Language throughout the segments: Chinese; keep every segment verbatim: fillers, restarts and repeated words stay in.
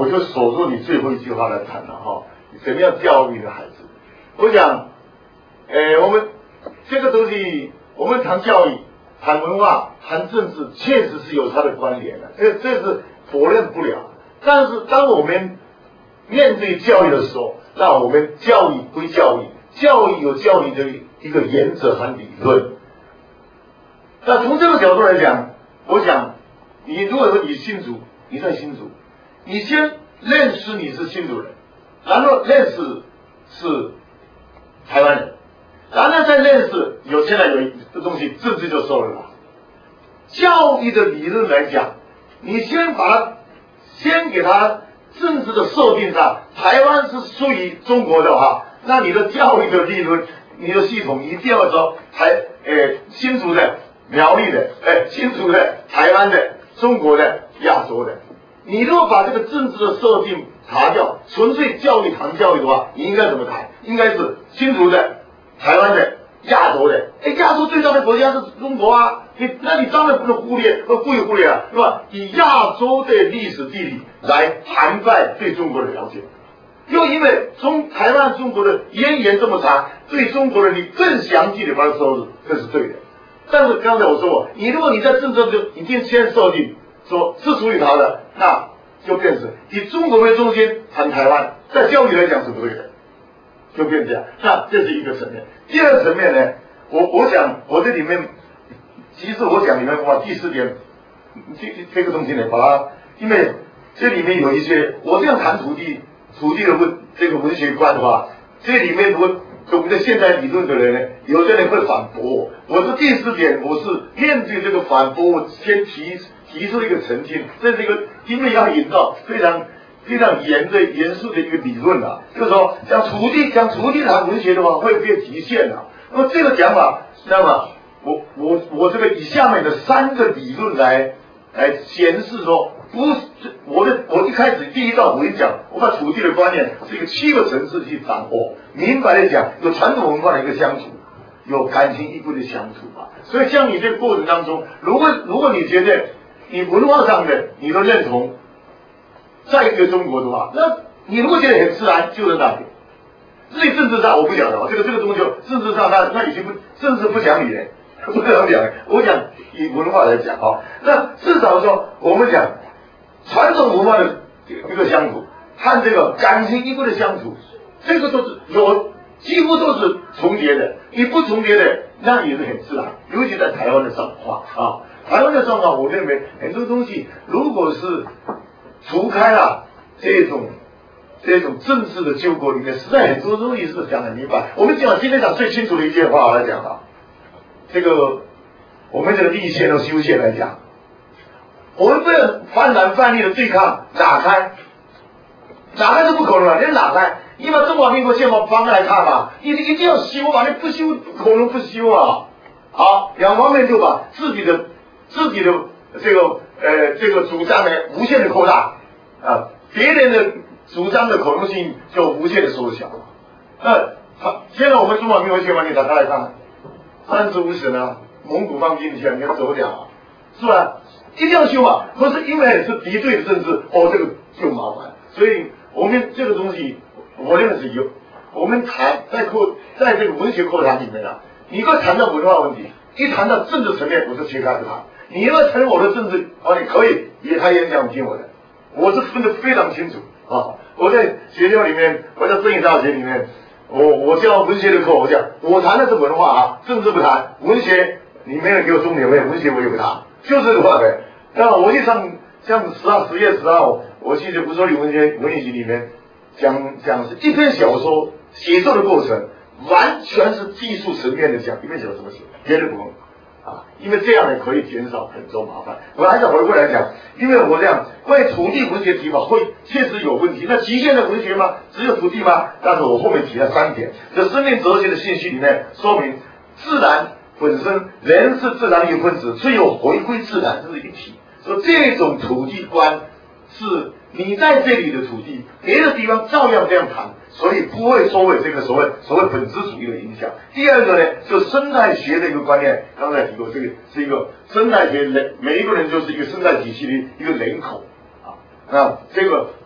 我就守住你最后一句话来谈了哈，怎么样教育你的孩子？我想，呃，我们这个东西，我们谈教育、谈文化、谈政治，确实是有它的关联的，这这是否认不了。但是当我们面对教育的时候，那我们教育归教育，教育有教育的一个原则和理论。那从这个角度来讲，我想，你如果说你新竹，你在新竹，你先认识你是新竹人，然后认识是台湾人，然后再认识有现在有一个东西，政治就受了了。教育的理论来讲，你先把它，先给它政治的设定上，台湾是属于中国的哈，那你的教育的理论，你的系统一定要说台呃新竹的、苗栗的、呃新竹的、台湾的、中国的、亚洲的。你如果把这个政治的设定拿掉，纯粹教育谈教育的话，你应该怎么谈？应该是新竹的、台湾的、亚洲的。哎，亚洲最大的国家是中国啊，你那你当然不能忽略，呃，不予忽略啊，是吧？以亚洲的历史地理来涵盖对中国的了解，又因为中台湾中国的渊源这么长，对中国的你更详细的把它收拾，这是对的。但是刚才我说过，你如果你在政治就一定先设定说是属于他的，那就变成以中国为中心谈台湾，在教育来讲是不对的，就变这样。那这是一个层面。第二个层面呢，我我想我这里面，其实我讲里面哇第四点，这这个东西呢，把它因为这里面有一些，我这样谈土地土地的问这个文学观的话，这里面如果我们的现代理论的人呢，有的人会反驳我。我是第四点，我是面对这个反驳，我先提提出一个澄清，这是一个因为要引到非常非常严的严肃的一个理论啊，就是说讲土地讲土地谈文学的话会被局限啊。那么这个讲法，那么我我我这个以下面的三个理论来来显示说，不是我的我一开始第一道我一讲，我把土地的观念是一个七个层次去掌握，明白的讲，有传统文化的一个相处，有感情依归的相处啊。所以像你这个过程当中，如果如果你觉得你文化上的你都认同在一个中国的话，那你如果觉得很自然，就是那里。至于政治上我不讲了，这个这个东西政治上那那已经不政治不讲理了，不讲讲。我讲以文化来讲啊，那至少说我们讲传统文化的一个相处，和这个感情依归的相处，这个都是有几乎都是重叠的。你不重叠的，那也是很自然。尤其在台湾的状况啊，台湾的状况，我认为很多东西，如果是除开了这种。这种政治的纠葛里面，实在很多东西是讲得很明白。我们讲今天讲最清楚的一句话来讲啊，这个我们这个立宪和修宪来讲，我们不要泛蓝泛绿的对抗，打开，打开是不可能的，连打开，你把中华民国宪法翻开来看嘛，你一定要修嘛，你不修不可能不修啊。好，两方面就把自己的自己的这个呃这个主张呢无限的扩大啊，别人的主张的可能性就无限的缩小。那好，现在我们中华民国宪法你打开来看，三十五省啊，蒙古放进去啊，你要走掉啊，是吧？一定要修嘛，不是因为是敌对的政治，哦，这个就麻烦。所以我们这个东西，我认为是有，我们谈在课在这个文学课堂里面啊，你不要谈到文化问题，一谈到政治层面，我就切开着谈。你要谈我的政治，哦，你可以也开演讲听我的，我是分得非常清楚。啊！我在学校里面，我在政治大学里面，我我教文学的课，我讲我谈的是文化啊，政治不谈，文学你没有给我重点位，文学我也不谈，就是这个话呗。那我去上像十二十月十号，我记得不说里文学文学系里面讲讲是一篇小说写作的过程，完全是技术层面的讲一篇小说怎么写，别的不用。啊，因为这样呢可以减少很多麻烦。我还是回过来讲，因为我这样关于土地文学提法会确实有问题。那极限的文学吗？只有土地吗？但是我后面提了三点，这生命哲学的信息里面说明，自然本身人是自然一分子，只有回归自然这是一体。说这种土地观是你在这里的土地，别的地方照样这样谈。所以不会受为这个所谓所谓本质主义的影响。第二个呢，就生态学的一个观念，刚才提过，这个是一个生态学人，每一个人就是一个生态体系的一个人口啊。那这个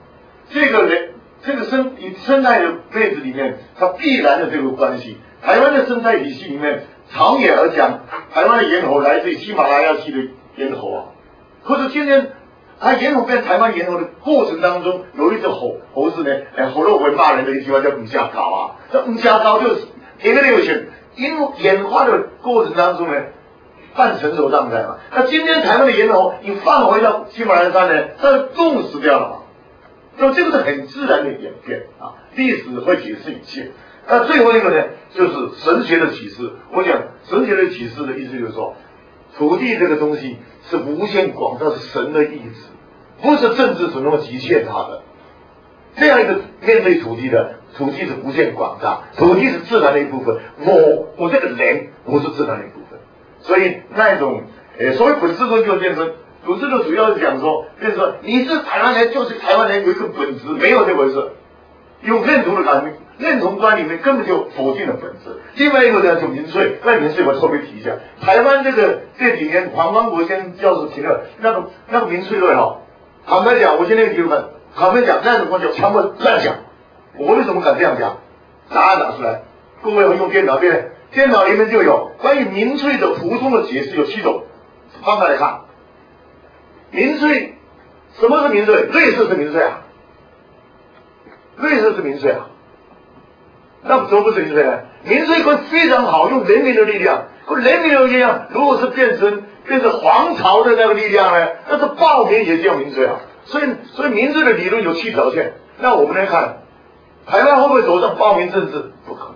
这个人这个生生态的位置里面，它必然的这个关系。台湾的生态体系里面，长远而讲，台湾的猿猴来自于喜马拉雅系的猿猴啊。可是今天，它猿猴变台湾猿猴的过程当中，有一只猴猴子呢，哎，猴肉会骂人的一句话叫“唔加高”啊，这“唔加高”就是一个流行，因为演化的过程当中呢，半成熟状态嘛。那今天台湾的猿猴，你放回到喜马拉雅山呢，它就冻死掉了嘛。那这个是很自然的演变啊，历史会解释一切。那最后一个呢，就是神学的启示。我讲神学的启示的意思就是说，土地这个东西是无限广大，是神的意志，不是政治所能够局限它的。这样一个面对土地的，土地是无限广大，土地是自然的一部分。我我这个人不是自然的一部分，所以那一种呃，所谓本质论就变成。本质论主要是讲说，就是说你是台湾人，就是台湾人有一个本质，没有这回事。用认同的感觉，认同观里面根本就否定了本质。另外一个呢，就民粹，那民粹我特别提一下，台湾这个这几年黄光国先教授提了那个那个民粹论哈，坦白讲，我现在提问，坦白讲，那种观点全部乱讲。我为什么敢这样讲？答案拿出来，各位会用电脑对？电脑里面就有关于民粹的普通的解释有七种，翻开来看。民粹，什么是民粹？瑞士是民粹啊，瑞士是民粹啊，那怎么不是民粹呢？民粹会非常好，用人民的力量，可人民的力量如果是变成变成皇朝的那个力量呢，那是暴民也叫民粹啊。所以，所以民粹的理论有七条线。那我们来看，台湾会不会走上暴民政治？不可能。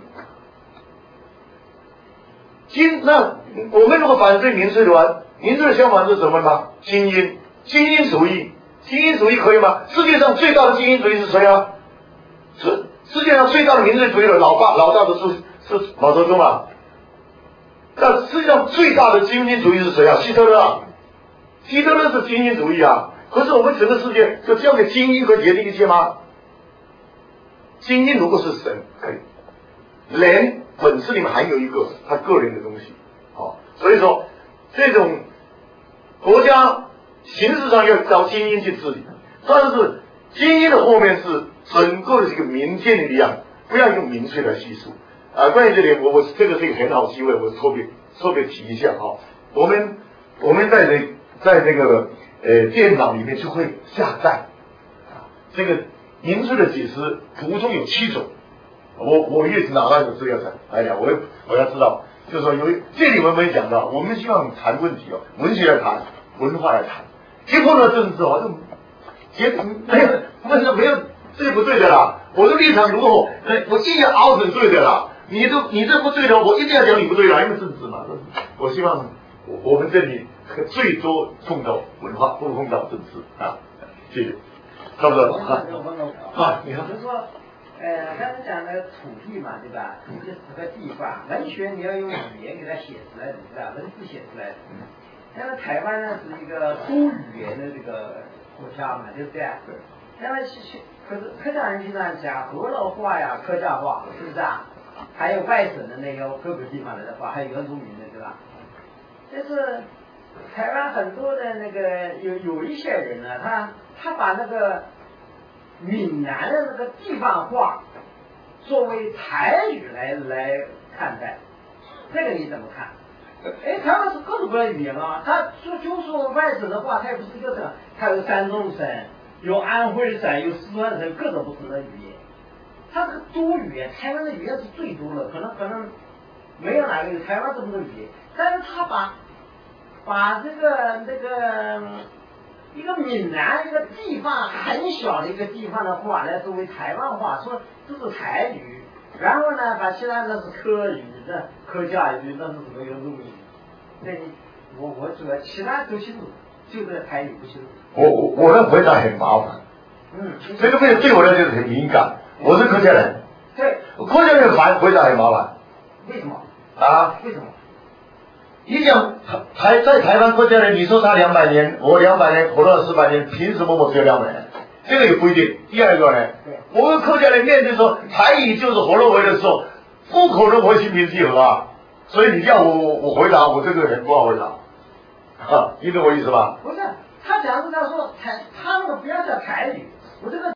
今那我们如果反对民粹的话，民粹的相反是什么呢？精英。精英主义，精英主义可以吗？世界上最大的精英主义是谁啊？是世界上最大的民粹主义的老爸，老大的是是毛泽东啊。那世界上最大的精英主义是谁啊？希特勒啊。希特勒是精英主义啊。可是我们整个世界就交给精英可以决定一切吗？精英如果是神可以，人本质里面还有一个他个人的东西。好，所以说这种国家。形式上要找精英去治理，但是精英的后面是整个的这个民间的力量，不要用民粹来叙述啊。关于这点，我我这个是一个很好机会，我特别特别提一下哈。我们我们在这在这个呃电脑里面就会下载啊，这个民粹的解释途中有七种，我我也是拿到一个资料才来讲，我我要知道，就是说有这里我们没讲到，我们希望谈问题哦，文学来谈，文化来谈。结碰到政治哦，就结没有，不是没有，这不对的啦。我的立场如果我硬要凹成对的啦，你这你这不对的，我一定要讲你不对啦，因为政治嘛。我希望我我们这里最多碰到文化，不碰到政治啊。谢谢，差不多啊。啊，你看。 就是说，呃，刚才讲那个土地嘛，对吧？土地是个地方，文学你要用语言给它写出来的，对吧？文字写出来的。那么台湾呢是一个多语言的这个国家嘛，对不对？对。那么其实可是客家人经常讲河洛话呀、客家话，是不是啊？还有外省的那个各个地方来的话，还有原住民的，对吧？就是台湾很多的那个有有一些人呢，他他把那个闽南的那个地方话作为台语来来看待，这个你怎么看？哎，台湾是各种各样的语言啊，他说就说外省的话，它也不是一个省，它有山东省，有安徽省，有四川省，各种不同的语言。它这个多语言，台湾的语言是最多的，可能可能没有哪个有台湾这么多语言，但是他把把这个那个一个闽南一个地方很小的一个地方的话来作为台湾话，说这是台语。然后呢，把其他那是客语的、客家语，那是什么原住民语？那你我我主要其他都清楚，就这台语不清楚。 我我我的回答很麻烦，嗯，这个问题对我来讲很敏感。我是客家人， 对， 客家人回回答很麻烦。 为什么？ 啊？ 为什么？ 你讲台在台湾客家人，你说他两百年，我两百年，活了四百年，凭什么我只有两百年？这个也不一定。第二个呢，我们客家人面对说台语就是活络为的时候，不可能会心平气和啊。所以你叫我我回答，我这个人不好回答，啊，你懂我意思吧？ 不是，他讲是他说台，他那个不要叫台语，我这个。